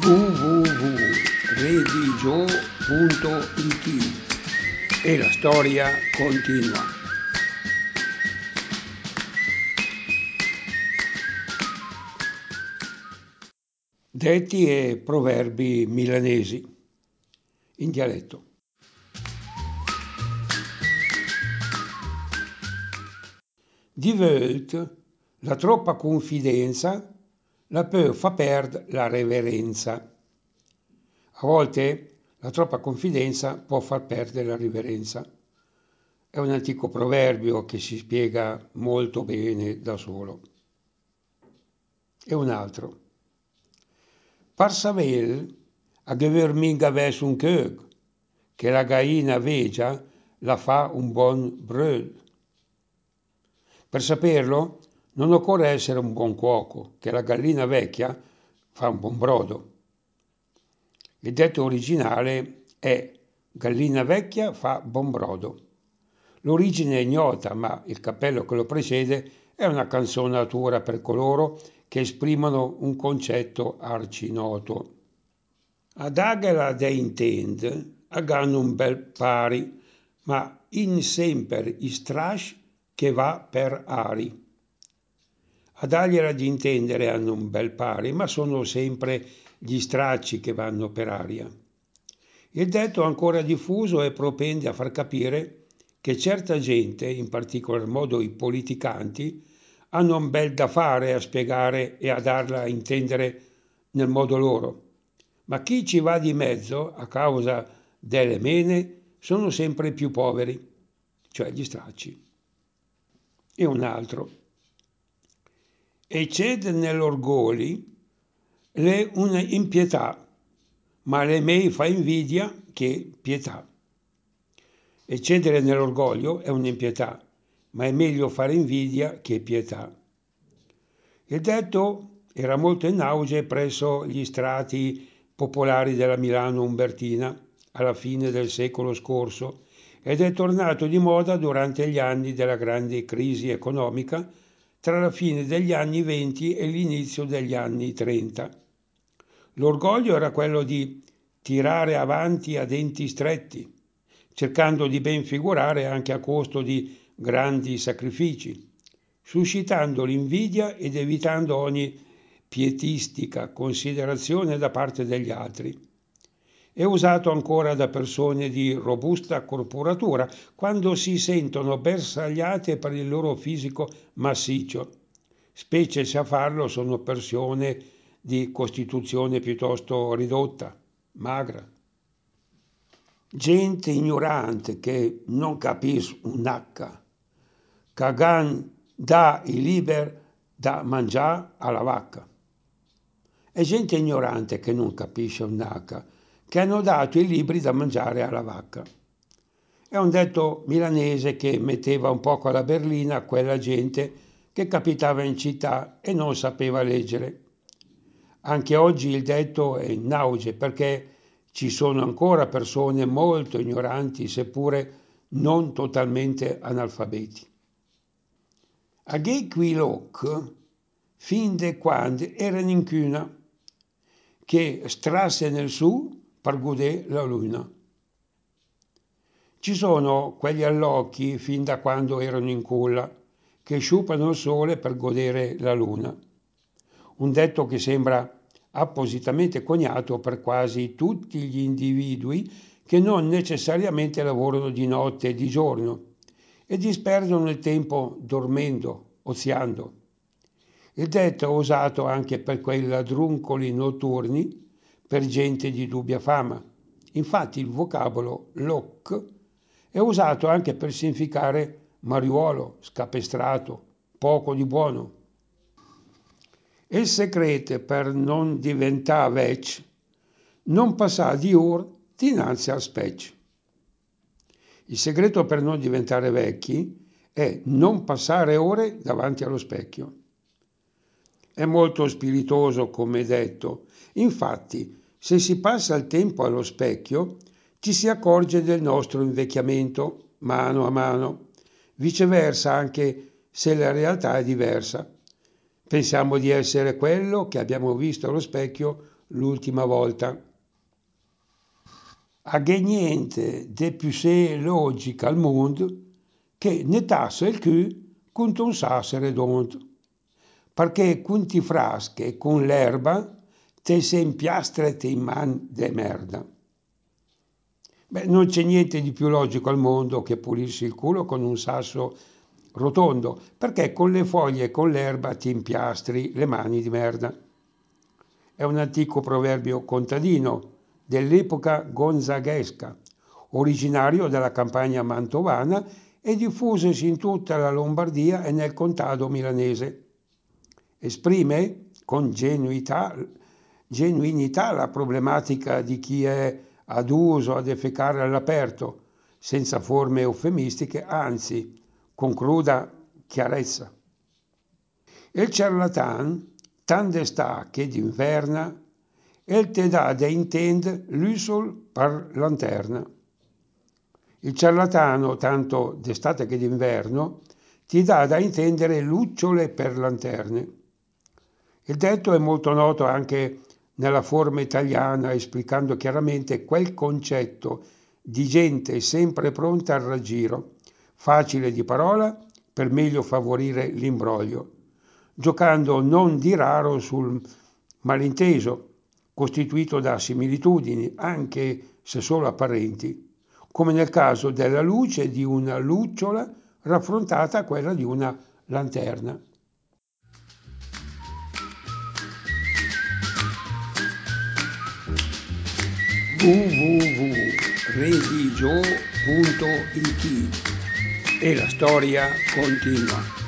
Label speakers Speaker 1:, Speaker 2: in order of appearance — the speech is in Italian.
Speaker 1: www.redigio.it e la storia continua. Detti e proverbi milanesi in dialetto. Di volte la troppa confidenza la può fa perdere la reverenza. A volte la troppa confidenza può far perdere la riverenza. È un antico proverbio che si spiega molto bene da solo. E un altro. Par savel a dover minga ves un kög, che la gallina vegia la fa un buon bröd. Per saperlo non occorre essere un buon cuoco, che la gallina vecchia fa un buon brodo. Il detto originale è gallina vecchia fa buon brodo. L'origine è ignota, ma il cappello che lo precede è una canzonatura per coloro che esprimono un concetto arcinoto. Ad agera de intend, aganno un bel pari, ma in semper istrash che va per ari. Ad agliela di intendere hanno un bel pari, ma sono sempre gli stracci che vanno per aria. Il detto ancora diffuso e propende a far capire che certa gente, in particolar modo i politicanti, hanno un bel da fare a spiegare e a darla a intendere nel modo loro. Ma chi ci va di mezzo, a causa delle mene, sono sempre i più poveri, cioè gli stracci. E un altro. Eccede nell'orgoli le una impietà, ma le mei fa invidia che pietà. Eccedere nell'orgoglio è un'impietà, ma è meglio fare invidia che pietà. Il detto era molto in auge presso gli strati popolari della Milano umbertina alla fine del secolo scorso ed è tornato di moda durante gli anni della grande crisi economica tra la fine degli anni 20 e l'inizio degli anni 30. L'orgoglio era quello di tirare avanti a denti stretti, cercando di ben figurare anche a costo di grandi sacrifici, suscitando l'invidia ed evitando ogni pietistica considerazione da parte degli altri. È usato ancora da persone di robusta corporatura quando si sentono bersagliate per il loro fisico massiccio, specie se a farlo sono persone di costituzione piuttosto ridotta, magra. Gente ignorante che non capisce un H, cagan dà i liber da mangiare alla vacca. È gente ignorante che non capisce un H, che hanno dato i libri da mangiare alla vacca. È un detto milanese che metteva un poco alla berlina quella gente che capitava in città e non sapeva leggere. Anche oggi il detto è in auge perché ci sono ancora persone molto ignoranti, seppure non totalmente analfabeti. A ghei qui loc, fin de quando erano in cuna, che strasse nel su per godere la luna. Ci sono quegli allocchi fin da quando erano in culla, che sciupano il sole per godere la luna. Un detto che sembra appositamente coniato per quasi tutti gli individui che non necessariamente lavorano di notte e di giorno e disperdono il tempo dormendo, oziando. Il detto è usato anche per quei ladruncoli notturni, per gente di dubbia fama. Infatti il vocabolo loc è usato anche per significare mariuolo, scapestrato, poco di buono. Il segreto per non diventare vecchi, non passare di ore dinanzi al specchio. Il segreto per non diventare vecchi è non passare ore davanti allo specchio. È molto spiritoso come detto, infatti se si passa il tempo allo specchio ci si accorge del nostro invecchiamento mano a mano, viceversa anche se la realtà è diversa. Pensiamo di essere quello che abbiamo visto allo specchio l'ultima volta. A che niente de più se logica al mondo che ne tassa il cul con un sasso redondo. Perché con ti frasche con l'erba te se impiastrete in man de merda. Beh, non c'è niente di più logico al mondo che pulirsi il culo con un sasso rotondo, perché con le foglie e con l'erba ti impiastri le mani di merda. È un antico proverbio contadino dell'epoca gonzaghesca, originario della campagna mantovana e diffusosi in tutta la Lombardia e nel contado milanese. Esprime con genuinità la problematica di chi è aduso a defecare all'aperto, senza forme eufemistiche, anzi, con cruda chiarezza. Il ciarlatan tant d'està che d'inverna, el te dà da intend l'usol par lanterna. Il ciarlatano, tanto d'estate che d'inverno, ti dà da intendere lucciole per lanterne. Il detto è molto noto anche nella forma italiana, esplicando chiaramente quel concetto di gente sempre pronta al raggiro, facile di parola per meglio favorire l'imbroglio, giocando non di raro sul malinteso, costituito da similitudini, anche se solo apparenti, come nel caso della luce di una lucciola raffrontata a quella di una lanterna. www.religio.it e la storia continua.